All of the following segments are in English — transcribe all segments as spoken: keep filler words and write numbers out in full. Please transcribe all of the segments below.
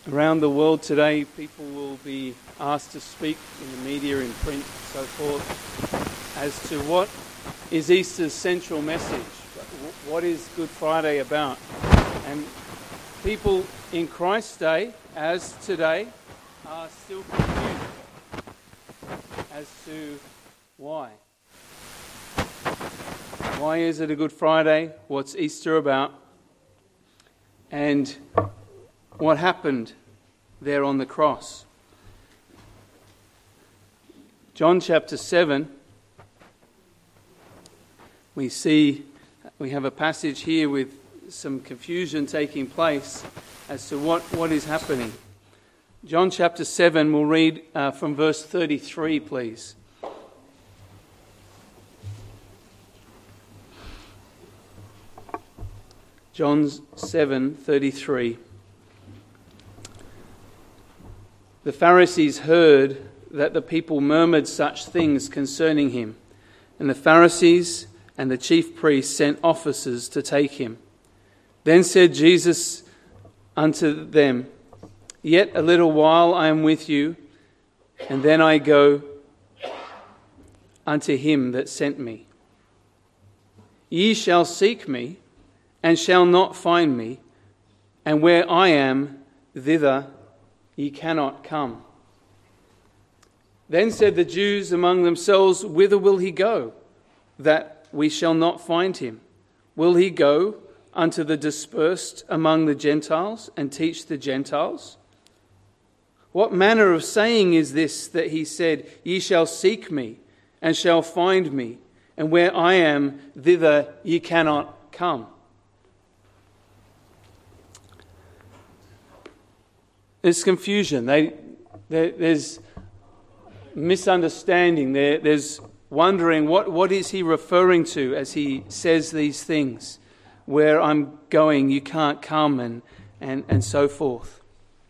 Around the world today, people will be asked to speak in the media, in print, and so forth, as to what is Easter's central message. What is Good Friday about? And people in Christ's day, as today, are still confused as to why. Why is it a Good Friday? What's Easter about? And what happened there on the cross? John chapter seven, we see, we have a passage here with some confusion taking place as to what, what is happening. John chapter seven, we'll read uh, from verse thirty-three, please. John seven thirty-three. The Pharisees heard that the people murmured such things concerning him, and the Pharisees and the chief priests sent officers to take him. Then said Jesus unto them, Yet a little while I am with you, and then I go unto him that sent me. Ye shall seek me, and shall not find me, and where I am, thither ye cannot come. Then said the Jews among themselves, Whither will he go, that we shall not find him? Will he go unto the dispersed among the Gentiles, and teach the Gentiles? What manner of saying is this that he said, Ye shall seek me, and shall find me, and where I am, thither ye cannot come? There's confusion. They, there, there's misunderstanding. There, there's wondering what, what is he referring to as he says these things. Where I'm going, you can't come, and, and, and so forth.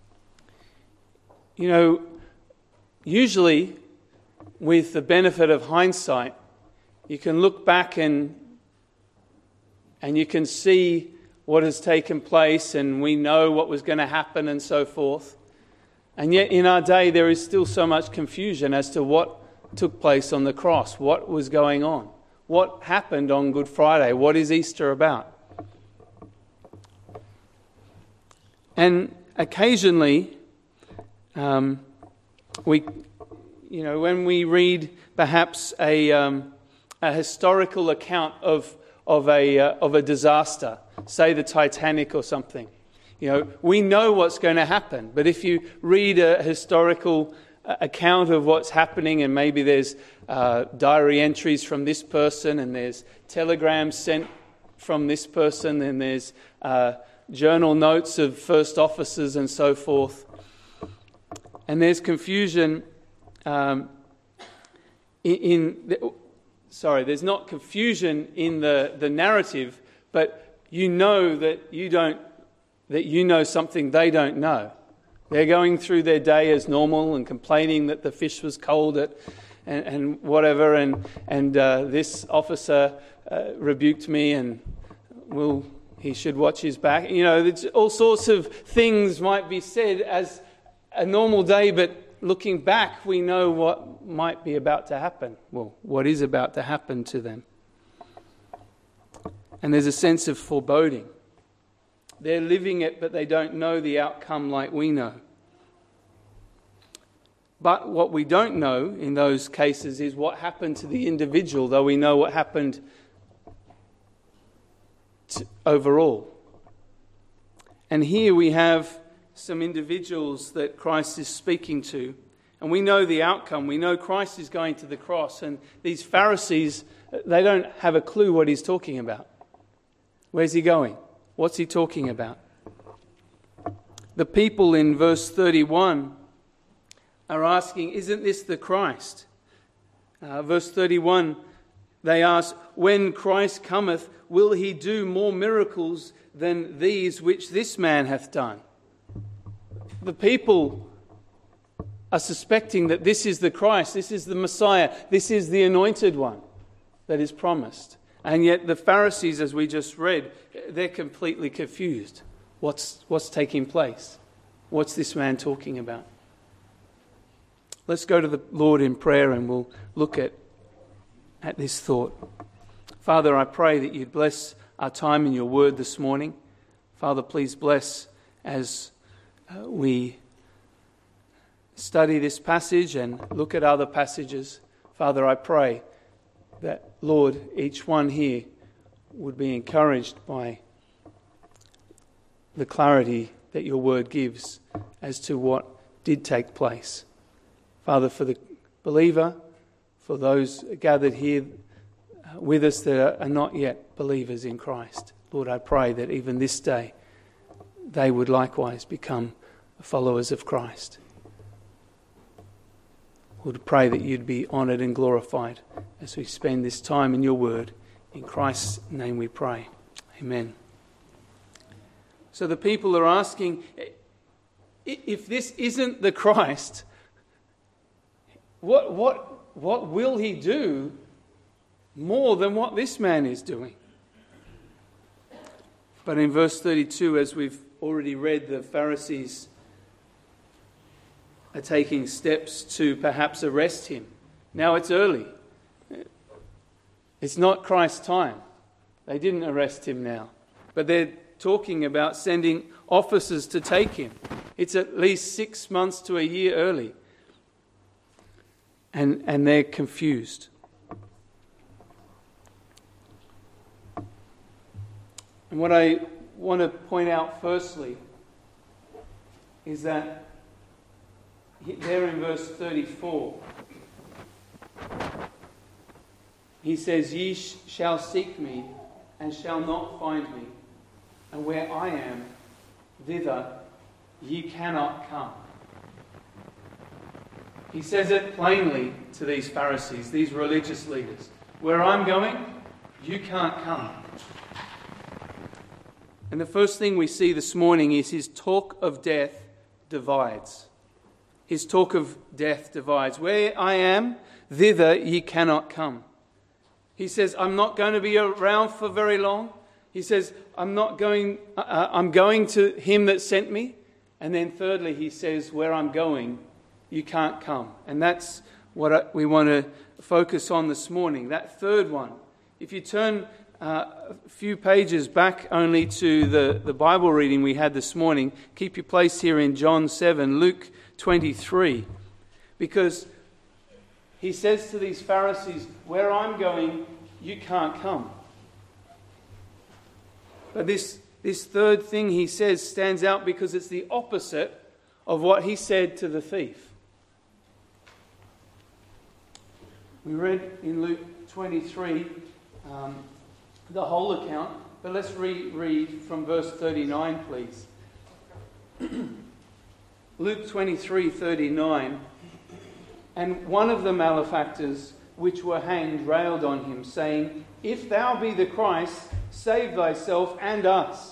You know, usually with the benefit of hindsight, you can look back and and you can see what has taken place, and we know what was going to happen and so forth. And yet in our day there is still so much confusion as to what took place on the cross, what was going on, what happened on Good Friday, what is Easter about. And occasionally, um, we, you know, when we read perhaps a um, a historical account of of a uh, of a disaster, say the Titanic or something, you know, we know what's going to happen. But if you read a historical account of what's happening, and maybe there's uh, diary entries from this person, and there's telegrams sent from this person, and there's uh, journal notes of first officers and so forth, and there's confusion um, in, in the, sorry, there's not confusion in the, the narrative, but you know that you don't that you know something they don't know. They're going through their day as normal and complaining that the fish was cold at, and, and whatever, and and uh, this officer uh, rebuked me, and will he should watch his back. You know, all sorts of things might be said as a normal day, but looking back, we know what might be about to happen. Well, what is about to happen to them. And there's a sense of foreboding. They're living it, but they don't know the outcome like we know. But what we don't know in those cases is what happened to the individual, though we know what happened to overall. And here we have some individuals that Christ is speaking to, and we know the outcome. We know Christ is going to the cross, and these Pharisees, they don't have a clue what he's talking about. Where's he going? What's he talking about? The people in verse thirty-one are asking, isn't this the Christ? Uh, verse thirty-one, they ask, when Christ cometh, will he do more miracles than these which this man hath done? The people are suspecting that this is the Christ, this is the Messiah, this is the anointed one that is promised. And yet the Pharisees, as we just read, they're completely confused. What's, what's taking place? What's this man talking about? Let's go to the Lord in prayer and we'll look at, at this thought. Father, I pray that you'd bless our time in your word this morning. Father, please bless as uh, we study this passage and look at other passages. Father, I pray that, Lord, each one here would be encouraged by the clarity that your word gives as to what did take place. Father, for the believer, for those gathered here with us that are not yet believers in Christ, Lord, I pray that even this day they would likewise become followers of Christ. Lord, pray that you'd be honoured and glorified as we spend this time in your word. In Christ's name we pray. Amen. So the people are asking, if this isn't the Christ, what, what, what will he do more than what this man is doing? But in verse thirty-two, as we've already read, the Pharisees are taking steps to perhaps arrest him. Now it's early. It's not Christ's time. They didn't arrest him now. But they're talking about sending officers to take him. It's at least six months to a year early. And, and they're confused. And what I want to point out firstly is that there in verse thirty-four, he says, "Ye sh- shall seek me and shall not find me, and where I am, thither ye cannot come." He says it plainly to these Pharisees, these religious leaders. Where I'm going, you can't come. And the first thing we see this morning is his talk of death divides. His talk of death divides. Where I am, thither ye cannot come. He says, I'm not going to be around for very long. He says, I'm not going, uh, I'm going to him that sent me. And then thirdly, he says, where I'm going, you can't come. And that's what we want to focus on this morning. That third one. If you turn uh, a few pages back only to the, the Bible reading we had this morning, keep your place here in John seven, Luke twenty-three. Because he says to these Pharisees, where I'm going, you can't come. But this, this third thing he says stands out because it's the opposite of what he said to the thief. We read in Luke twenty-three um, the whole account, but let's reread from verse thirty-nine, please. Luke twenty-three thirty-nine. And one of the malefactors which were hanged railed on him, saying, If thou be the Christ, save thyself and us.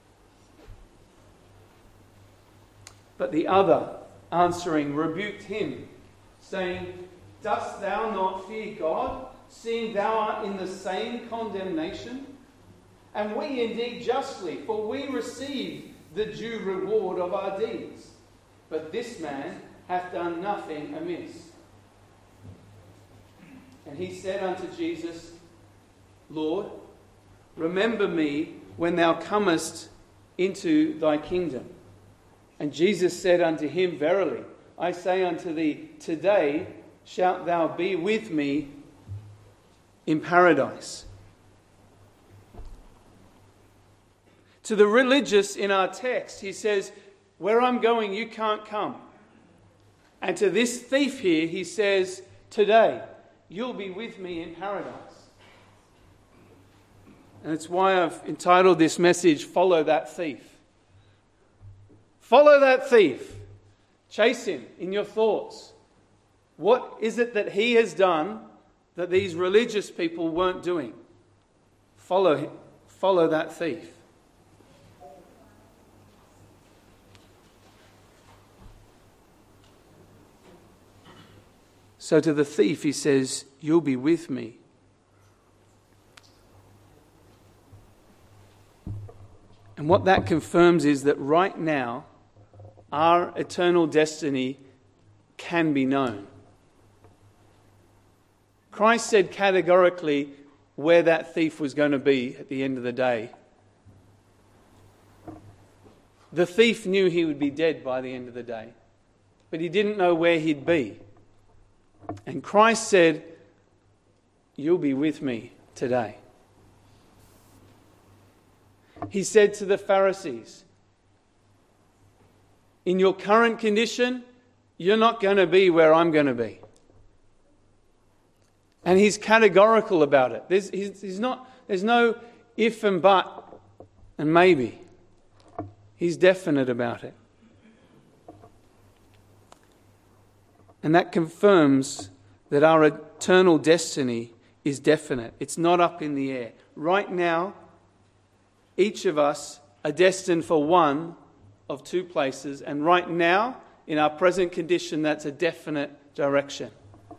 But the other, answering, rebuked him, saying, Dost thou not fear God, seeing thou art in the same condemnation? And we indeed justly, for we receive the due reward of our deeds. But this man hath done nothing amiss. And he said unto Jesus, Lord, remember me when thou comest into thy kingdom. And Jesus said unto him, Verily, I say unto thee, today shalt thou be with me in paradise. To the religious in our text, he says, where I'm going, you can't come. And to this thief here, he says, today, you'll be with me in paradise. And it's why I've entitled this message, Follow That Thief. Follow that thief. Chase him in your thoughts. What is it that he has done that these religious people weren't doing? Follow him. Follow that thief. So to the thief he says, you'll be with me. And what that confirms is that right now, our eternal destiny can be known. Christ said categorically where that thief was going to be at the end of the day. The thief knew he would be dead by the end of the day, but he didn't know where he'd be. And Christ said, "You'll be with me today." He said to the Pharisees, "In your current condition, you're not going to be where I'm going to be." And he's categorical about it. There's, he's, he's not, there's no if and but and maybe. He's definite about it. And that confirms that our eternal destiny is definite. It's not up in the air. Right now, each of us are destined for one of two places. And right now, in our present condition, that's a definite direction.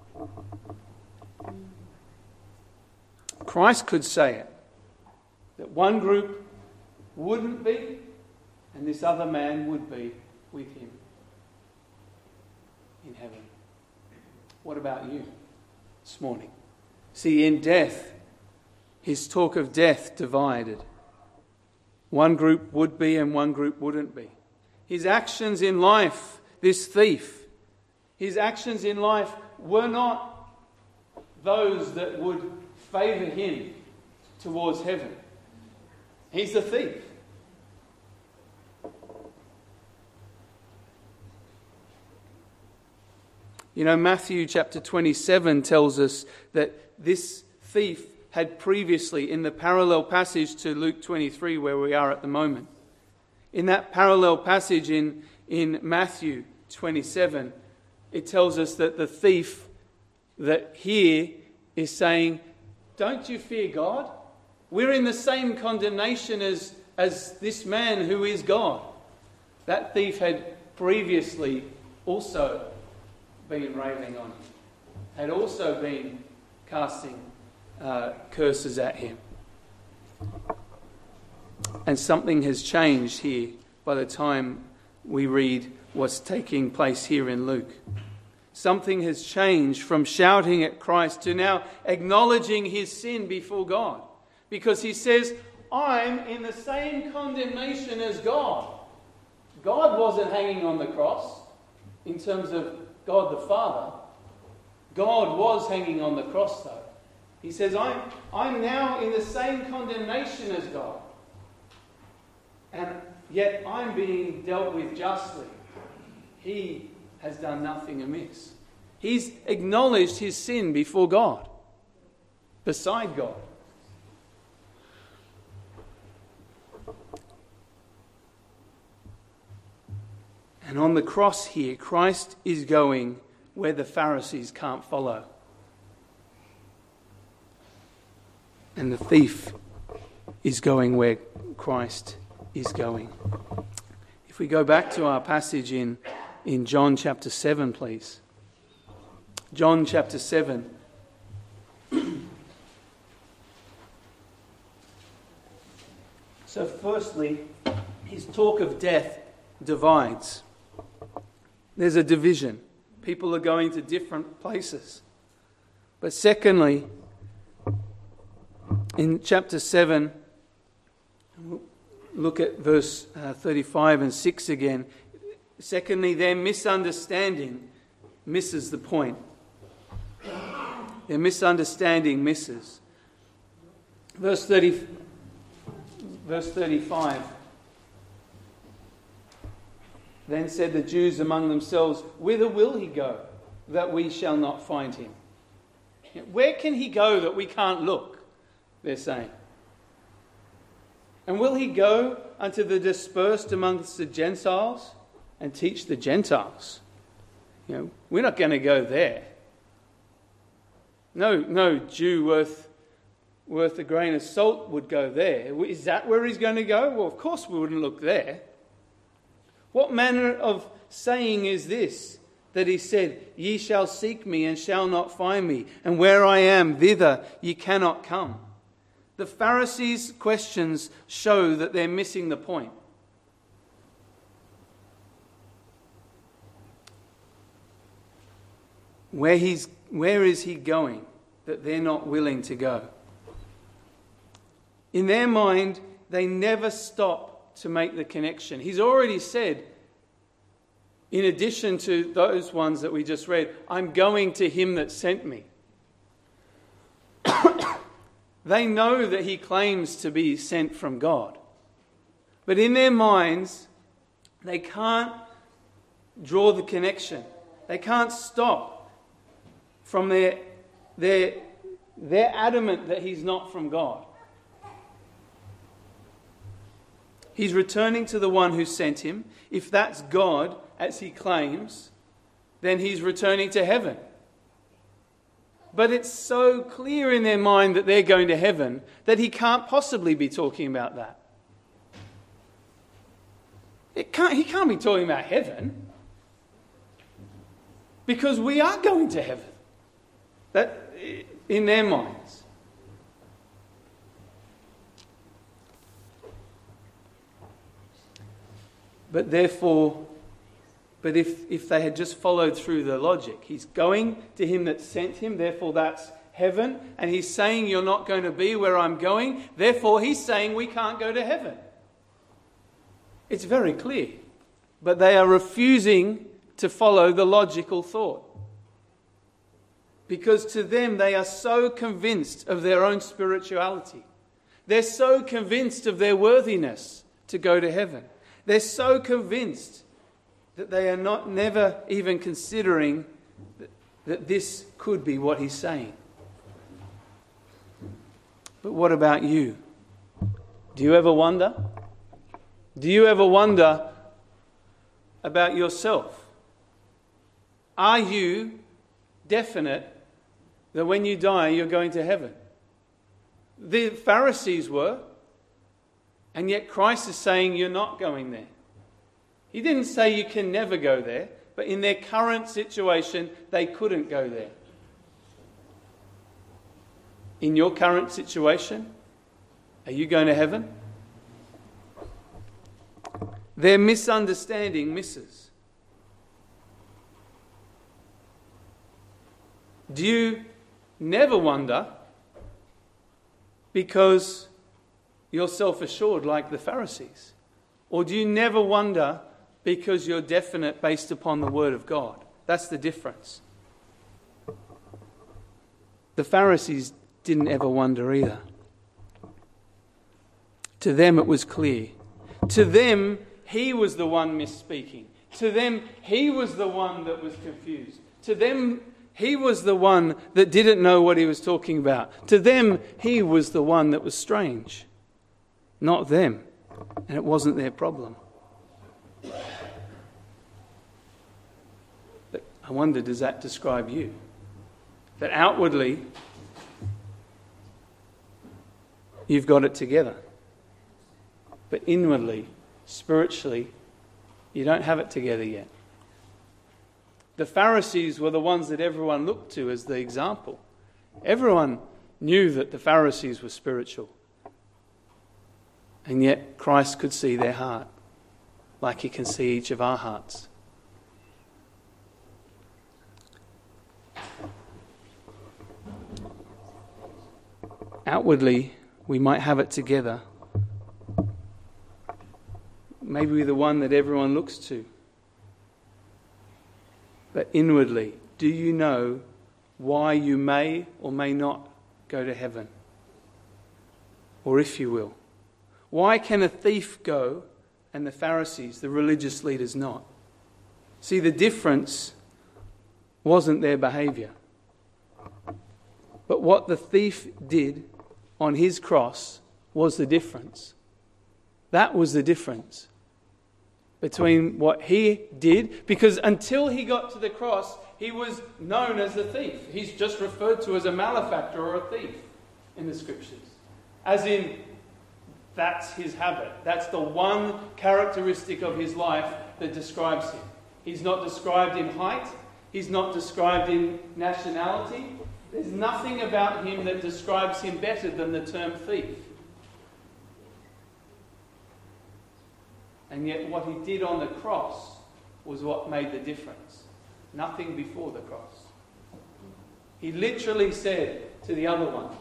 Christ could say it, that one group wouldn't be, and this other man would be with him in heaven. What about you this morning? See, in death, his talk of death divided. One group would be and one group wouldn't be. His actions in life, this thief, his actions in life were not those that would favour him towards heaven. He's the thief. You know, Matthew chapter twenty-seven tells us that this thief had previously, in the parallel passage to Luke twenty-three where we are at the moment, in that parallel passage in, in Matthew twenty-seven, it tells us that the thief that here is saying, "Don't you fear God? We're in the same condemnation as, as this man who is God." That thief had previously also been railing on him, had also been casting uh, curses at him. And something has changed here by the time we read what's taking place here in Luke. Something has changed from shouting at Christ to now acknowledging his sin before God. Because he says, "I'm in the same condemnation as God." God wasn't hanging on the cross in terms of God the Father. God was hanging on the cross though. He says, I'm, I'm now in the same condemnation as God. And yet I'm being dealt with justly. He has done nothing amiss. He's acknowledged his sin before God, beside God. And on the cross here, Christ is going where the Pharisees can't follow. And the thief is going where Christ is going. If we go back to our passage in, in John chapter seven, please. John chapter seven. So firstly, his talk of death divides. There's a division. People are going to different places. But secondly, in chapter seven, look at verse uh, thirty-five and six again. Secondly, their misunderstanding misses the point. Their misunderstanding misses. Verse thirty, verse thirty-five. Then said the Jews among themselves, "Whither will he go, that we shall not find him?" Where can he go that we can't look? They're saying. "And will he go unto the dispersed amongst the Gentiles and teach the Gentiles?" You know, we're not going to go there. No, no Jew worth worth a grain of salt would go there. Is that where he's going to go? Well, of course we wouldn't look there. What manner of saying is this, that he said, "Ye shall seek me and shall not find me, and where I am, thither ye cannot come"? The Pharisees' questions show that they're missing the point. where he's where is he going that they're not willing to go? In their mind, they never stop to make the connection. He's already said, in addition to those ones that we just read, I'm going to him that sent me. They know that he claims to be sent from God. But in their minds, they can't draw the connection. They can't stop from their, their, they're adamant that he's not from God. He's returning to the one who sent him. If that's God, as he claims, then he's returning to heaven. But it's so clear in their mind that they're going to heaven that he can't possibly be talking about that. It can't, he can't be talking about heaven. Because we are going to heaven. That, in their minds. But therefore, but if, if they had just followed through the logic, he's going to him that sent him, therefore that's heaven, and he's saying you're not going to be where I'm going, therefore he's saying we can't go to heaven. It's very clear. But they are refusing to follow the logical thought. Because to them, they are so convinced of their own spirituality. They're so convinced of their worthiness to go to heaven. They're so convinced that they are not never even considering that, that this could be what he's saying. But what about you? Do you ever wonder? Do you ever wonder about yourself? Are you definite that when you die you're going to heaven? The Pharisees were, and yet Christ is saying you're not going there. He didn't say you can never go there, but in their current situation they couldn't go there. In your current situation, are you going to heaven? Their misunderstanding misses. Do you never wonder because you're self-assured like the Pharisees? Or do you never wonder because you're definite based upon the Word of God? That's the difference. The Pharisees didn't ever wonder either. To them it was clear. To them, he was the one misspeaking. To them, he was the one that was confused. To them, he was the one that didn't know what he was talking about. To them, he was the one that was strange. Not them. And it wasn't their problem. But I wonder, does that describe you? That outwardly, you've got it together. But inwardly, spiritually, you don't have it together yet. The Pharisees were the ones that everyone looked to as the example. Everyone knew that the Pharisees were spiritual. And yet Christ could see their heart, like he can see each of our hearts. Outwardly, we might have it together. Maybe we're the one that everyone looks to. But inwardly, do you know why you may or may not go to heaven? Or if you will. Why can a thief go and the Pharisees, the religious leaders, not? See, the difference wasn't their behaviour. But what the thief did on his cross was the difference. That was the difference between what he did, because until he got to the cross, he was known as a thief. He's just referred to as a malefactor or a thief in the scriptures. As in, that's his habit. That's the one characteristic of his life that describes him. He's not described in height. He's not described in nationality. There's nothing about him that describes him better than the term thief. And yet what he did on the cross was what made the difference. Nothing before the cross. He literally said to the other one,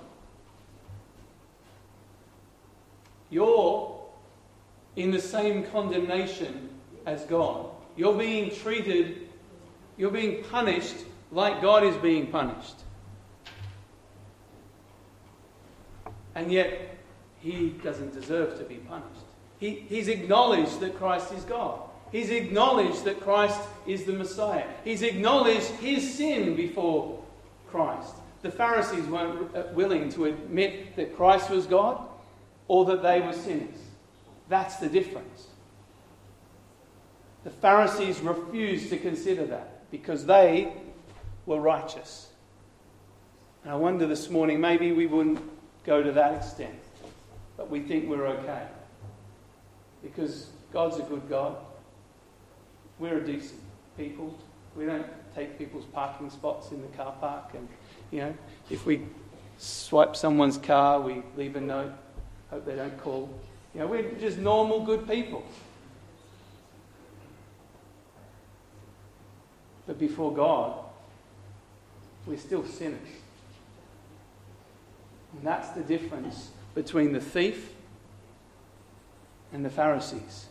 you're in the same condemnation as God. You're being treated, you're being punished like God is being punished. And yet, he doesn't deserve to be punished. He, he's acknowledged that Christ is God. He's acknowledged that Christ is the Messiah. He's acknowledged his sin before Christ. The Pharisees weren't willing to admit that Christ was God or that they were sinners. That's the difference. The Pharisees refused to consider that because they were righteous. And I wonder this morning, maybe we wouldn't go to that extent, but we think we're okay. Because God's a good God. We're a decent people. We don't take people's parking spots in the car park. And, you know, if we swipe someone's car, we leave a note. Hope they don't call. You know, we're just normal, good people. But before God, we're still sinners. And that's the difference between the thief and the Pharisees.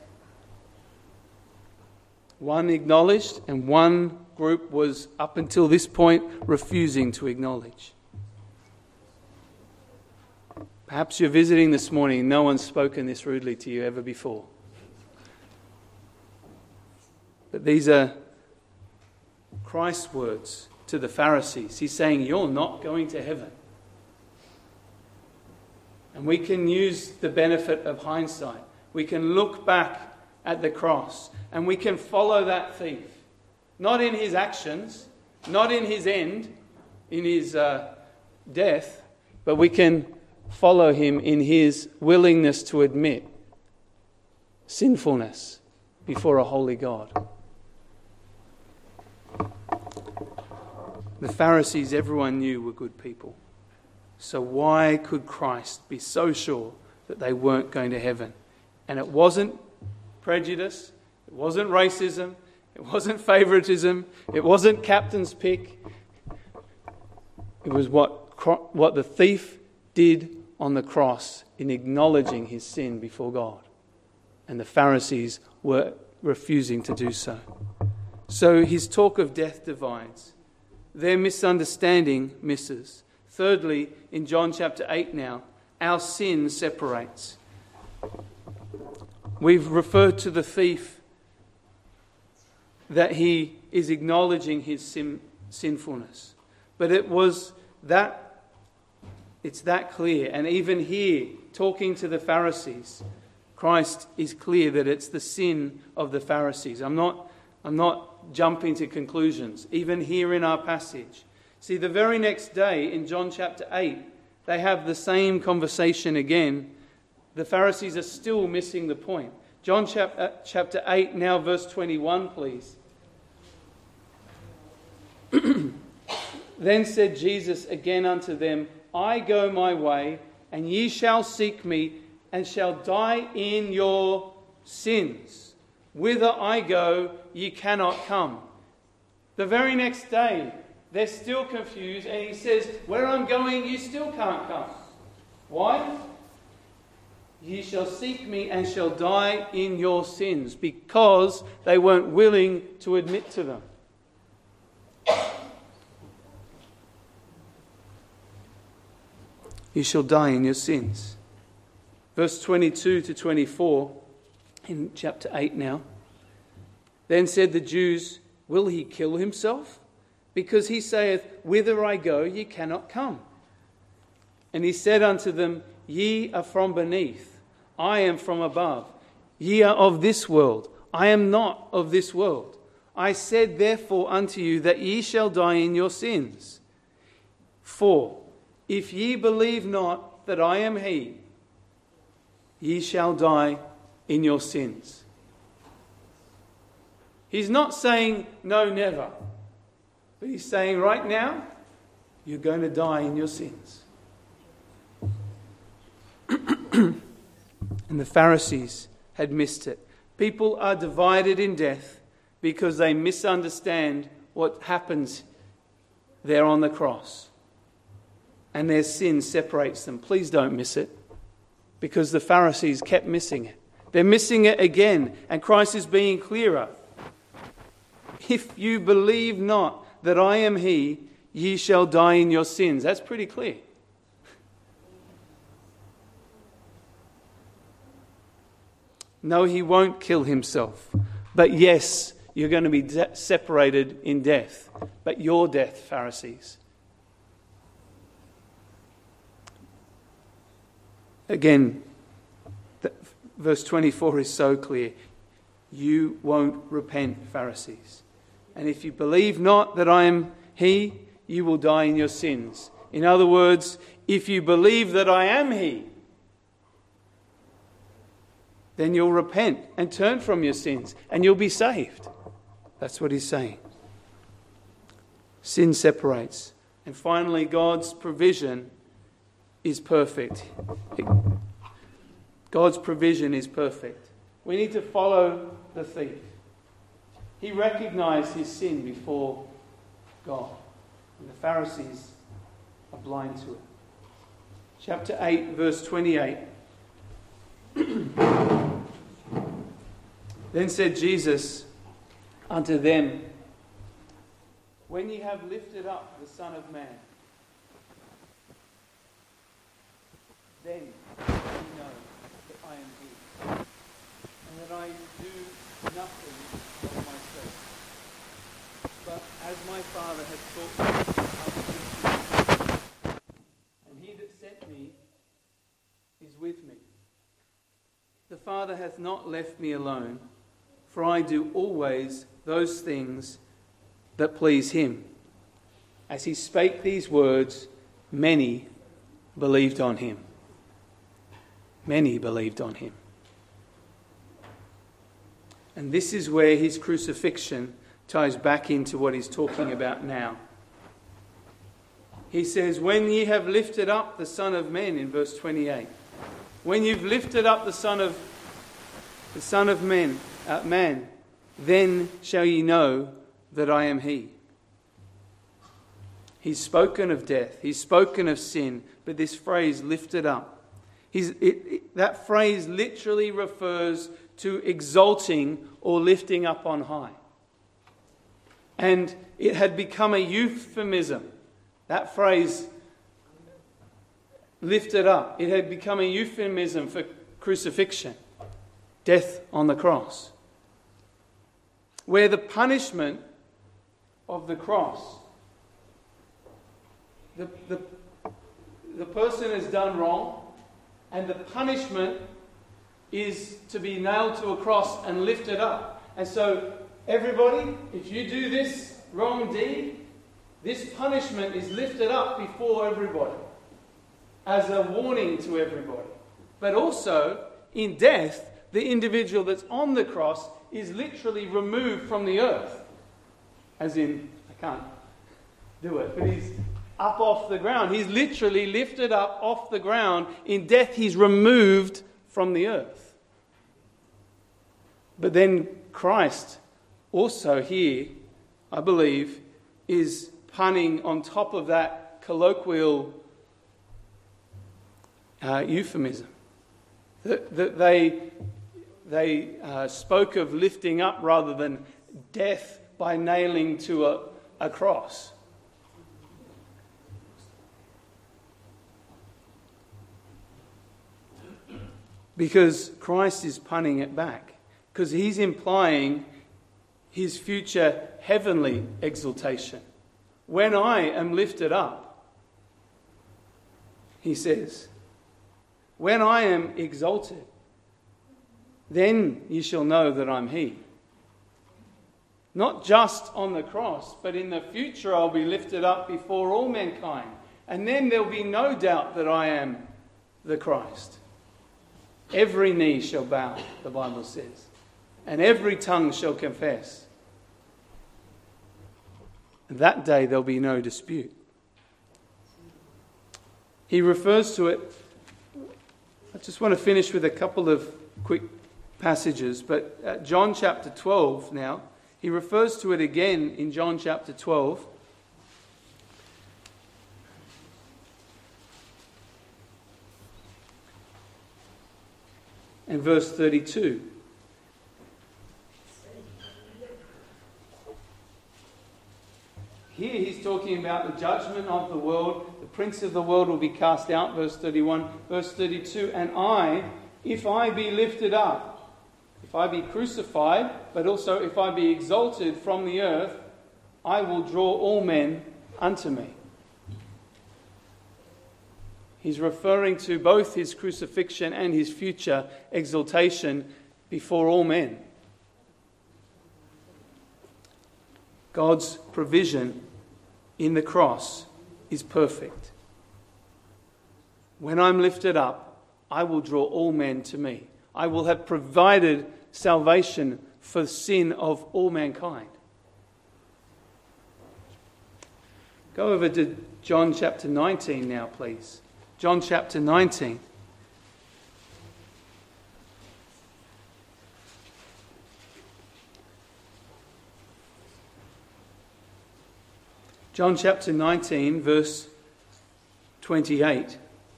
One acknowledged and one group was, up until this point, refusing to acknowledge. Perhaps you're visiting this morning, no one's spoken this rudely to you ever before. But these are Christ's words to the Pharisees. He's saying, you're not going to heaven. And we can use the benefit of hindsight. We can look back at the cross and we can follow that thief. Not in his actions, not in his end, in his uh, death, but we can follow him in his willingness to admit sinfulness before a holy God. The Pharisees, everyone knew, were good people. So why could Christ be so sure that they weren't going to heaven? And it wasn't prejudice, it wasn't racism, it wasn't favoritism, it wasn't captain's pick. It was what, what the thief did on the cross in acknowledging his sin before God. And the Pharisees were refusing to do so. So his talk of death divides. Their misunderstanding misses. Thirdly, in John chapter eight now, our sin separates. We've referred to the thief that he is acknowledging his sin, sinfulness. But it was that, it's that clear. And even here, talking to the Pharisees, Christ is clear that it's the sin of the Pharisees. I'm not, I'm not jumping to conclusions. Even here in our passage. See, the very next day in John chapter eight, they have the same conversation again. The Pharisees are still missing the point. John chapter, chapter eight, now verse twenty-one, please. Then said Jesus again unto them, I go my way, and ye shall seek me, and shall die in your sins. Whither I go, ye cannot come. The very next day, they're still confused, and he says, where I'm going, you still can't come. Why? Ye shall seek me and shall die in your sins, because they weren't willing to admit to them. You shall die in your sins. Verse twenty-two to twenty-four in chapter eight now. Then said the Jews, will he kill himself? Because he saith, whither I go, ye cannot come. And he said unto them, ye are from beneath, I am from above. Ye are of this world, I am not of this world. I said therefore unto you that ye shall die in your sins. For if ye believe not that I am he, ye shall die in your sins. He's not saying no, never. But he's saying right now, you're going to die in your sins. And the Pharisees had missed it. People are divided in death because they misunderstand what happens there on the cross. And their sin separates them. Please don't miss it, because the Pharisees kept missing it. They're missing it again, and Christ is being clearer. If you believe not that I am he, ye shall die in your sins. That's pretty clear. No, he won't kill himself. But yes, you're going to be de- separated in death. But your death, Pharisees. Again, the, verse twenty-four is so clear. You won't repent, Pharisees. And if you believe not that I am he, you will die in your sins. In other words, if you believe that I am he, then you'll repent and turn from your sins and you'll be saved. That's what he's saying. Sin separates. And finally, God's provision is perfect. God's provision is perfect. We need to follow the thief. He recognized his sin before God. And the Pharisees are blind to it. Chapter eight, verse twenty-eight. Then said Jesus unto them, when ye have lifted up the Son of Man, then ye know that I am he, and that I do nothing of myself, but as my Father hath taught me, I will do. And he that sent me is with me. The Father hath not left me alone, for I do always those things that please him. As he spake these words, many believed on him. Many believed on him. And this is where his crucifixion ties back into what he's talking about now. He says, when ye have lifted up the Son of Man, in verse twenty-eight. When you've lifted up the Son of the Son of Man, uh, man, then shall ye know that I am he. He's spoken of death. He's spoken of sin. But this phrase, lifted up, he's, it, it, that phrase literally refers to exalting or lifting up on high. And it had become a euphemism. That phrase, lifted up, it had become a euphemism for crucifixion, death on the cross, where the punishment of the cross, the, the, the person has done wrong, and the punishment is to be nailed to a cross and lifted up. And so, everybody, if you do this wrong deed, this punishment is lifted up before everybody as a warning to everybody. But also, in death, the individual that's on the cross is literally removed from the earth. As in, I can't do it, but he's up off the ground. He's literally lifted up off the ground. In death, he's removed from the earth. But then Christ also here, I believe, is punning on top of that colloquial uh, euphemism. That, that they, they uh, spoke of lifting up rather than death by nailing to a, a cross. Because Christ is punning it back. Because he's implying his future heavenly exaltation. When I am lifted up, he says, when I am exalted, then ye shall know that I'm he. Not just on the cross, but in the future I'll be lifted up before all mankind. And then there'll be no doubt that I am the Christ. Every knee shall bow, the Bible says, and every tongue shall confess. That day there'll be no dispute. He refers to it. I just want to finish with a couple of quick passages, but at John chapter twelve now, he refers to it again in John chapter twelve. and verse thirty-two. Here he's talking about the judgment of the world. The prince of the world will be cast out, verse thirty-one. Verse thirty-two, and I, if I be lifted up, if I be crucified, but also if I be exalted from the earth, I will draw all men unto me. He's referring to both his crucifixion and his future exaltation before all men. God's provision in the cross is perfect. When I'm lifted up, I will draw all men to me. I will have provided salvation for sin of all mankind. Go over to John chapter nineteen now, please. John chapter nineteen. John chapter nineteen, verse twenty-eight.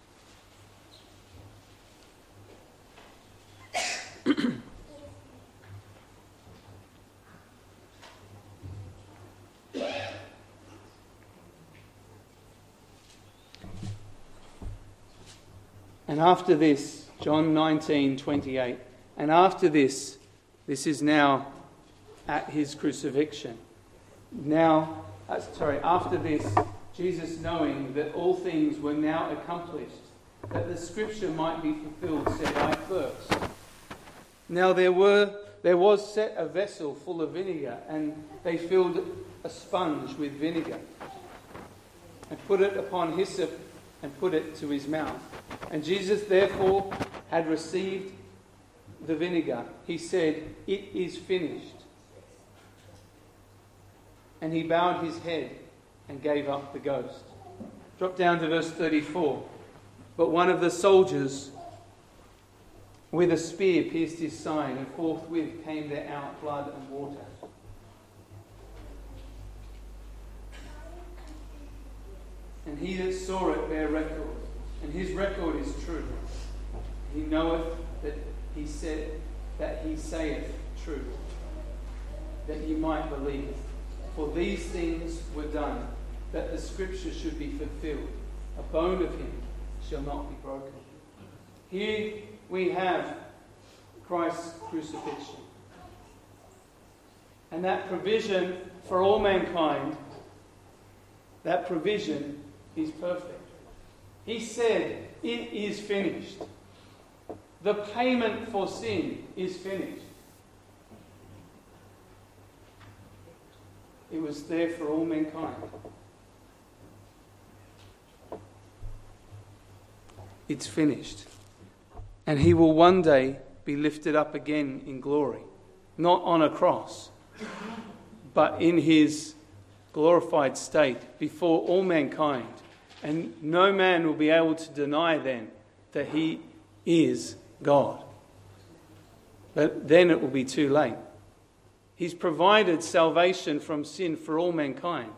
And after this, John nineteen, twenty-eight, and after this, this is now at his crucifixion. Now, uh, sorry, after this, Jesus, knowing that all things were now accomplished, that the scripture might be fulfilled, said, I thirst. Now there were there was set a vessel full of vinegar, and they filled a sponge with vinegar, and put it upon hyssop, and put it to his mouth. And Jesus therefore had received the vinegar. He said, it is finished. And he bowed his head and gave up the ghost. Drop down to verse thirty-four. But one of the soldiers with a spear pierced his side, and forthwith came there out blood and water. And he that saw it bare record, and his record is true. He knoweth that he said that he saith truth, that ye might believe. For these things were done, that the scripture should be fulfilled. A bone of him shall not be broken. Here we have Christ's crucifixion. And that provision for all mankind, that provision is perfect. He said, it is finished. The payment for sin is finished. It was there for all mankind. It's finished. And he will one day be lifted up again in glory. Not on a cross, but in his glorified state before all mankind. And no man will be able to deny then that he is God. But then it will be too late. He's provided salvation from sin for all mankind.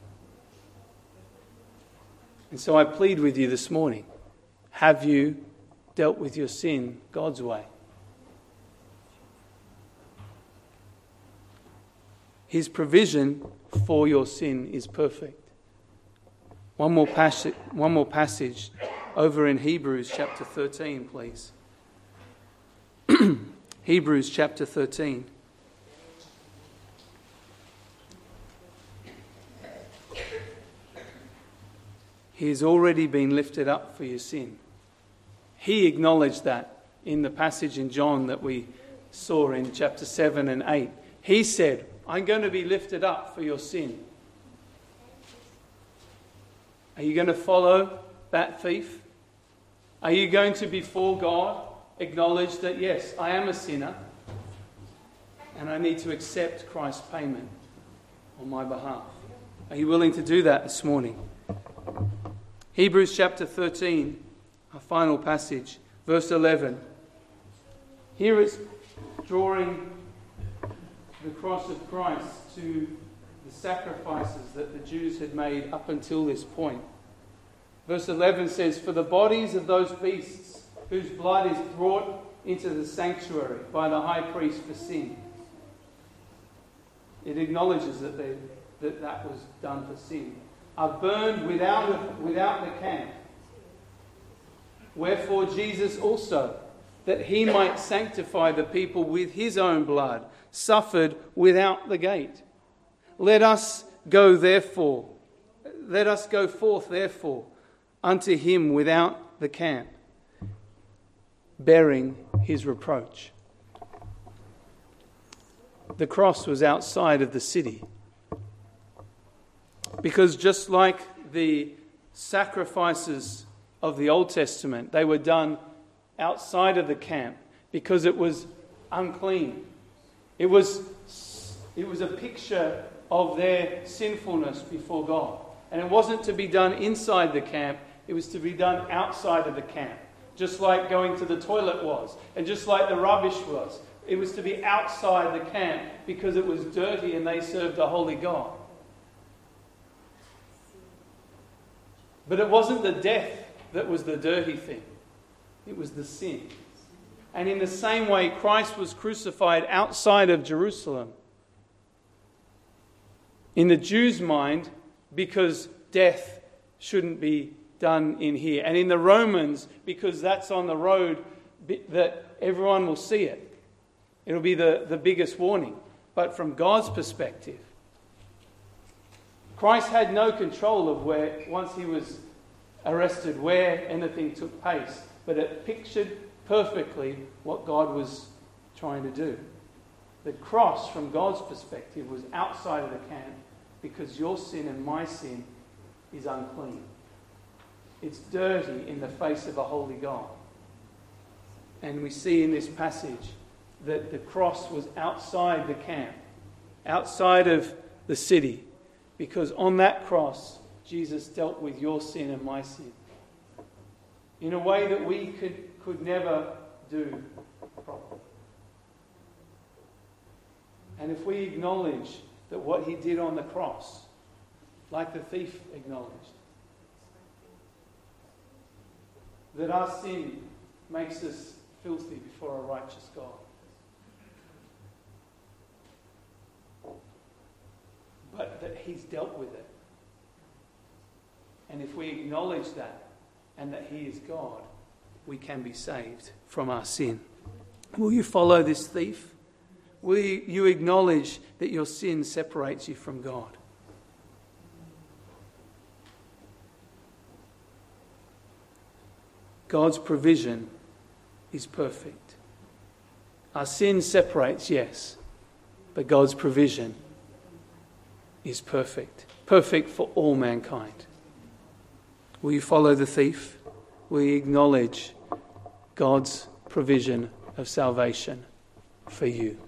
And so I plead with you this morning, have you dealt with your sin God's way? His provision for your sin is perfect. One more passage, one more passage over in Hebrews chapter thirteen, please. Hebrews chapter thirteen. He has already been lifted up for your sin. He acknowledged that in the passage in John that we saw in chapter seven and eight. He said, I'm going to be lifted up for your sin. Are you going to follow that thief? Are you going to, before God, acknowledge that, yes, I am a sinner and I need to accept Christ's payment on my behalf? Are you willing to do that this morning? Hebrews chapter thirteen, our final passage, verse eleven. Here it's drawing the cross of Christ to the sacrifices that the Jews had made up until this point. Verse eleven says, for the bodies of those beasts whose blood is brought into the sanctuary by the high priest for sin. It acknowledges that they, that, that was done for sin. Are burned without, a, without the camp. Wherefore Jesus also, that he might sanctify the people with his own blood, suffered without the gate. Let us go therefore, let us go forth therefore unto him without the camp, bearing his reproach. The cross was outside of the city. Because just like the sacrifices of the Old Testament, they were done outside of the camp because it was unclean. It was, it was a picture of their sinfulness before God. And it wasn't to be done inside the camp, it was to be done outside of the camp. Just like going to the toilet was, and just like the rubbish was. It was to be outside the camp because it was dirty and they served a holy God. But it wasn't the death that was the dirty thing. It was the sin. And in the same way, Christ was crucified outside of Jerusalem. In the Jews' mind, because death shouldn't be done in here. And in the Romans, because that's on the road that everyone will see it. It'll be the, the biggest warning. But from God's perspective, Christ had no control of where, once he was arrested, where anything took place. But it pictured perfectly what God was trying to do. The cross, from God's perspective, was outside of the camp because your sin and my sin is unclean. It's dirty in the face of a holy God. And we see in this passage that the cross was outside the camp, outside of the city, because on that cross, Jesus dealt with your sin and my sin in a way that we could, could never do properly. And if we acknowledge that what he did on the cross, like the thief acknowledged, that our sin makes us filthy before a righteous God. But that he's dealt with it. And if we acknowledge that, and that he is God, we can be saved from our sin. Will you follow this thief? Will you acknowledge that your sin separates you from God? God's provision is perfect. Our sin separates, yes, but God's provision is perfect. Perfect for all mankind. Will you follow the thief? Will you acknowledge God's provision of salvation for you?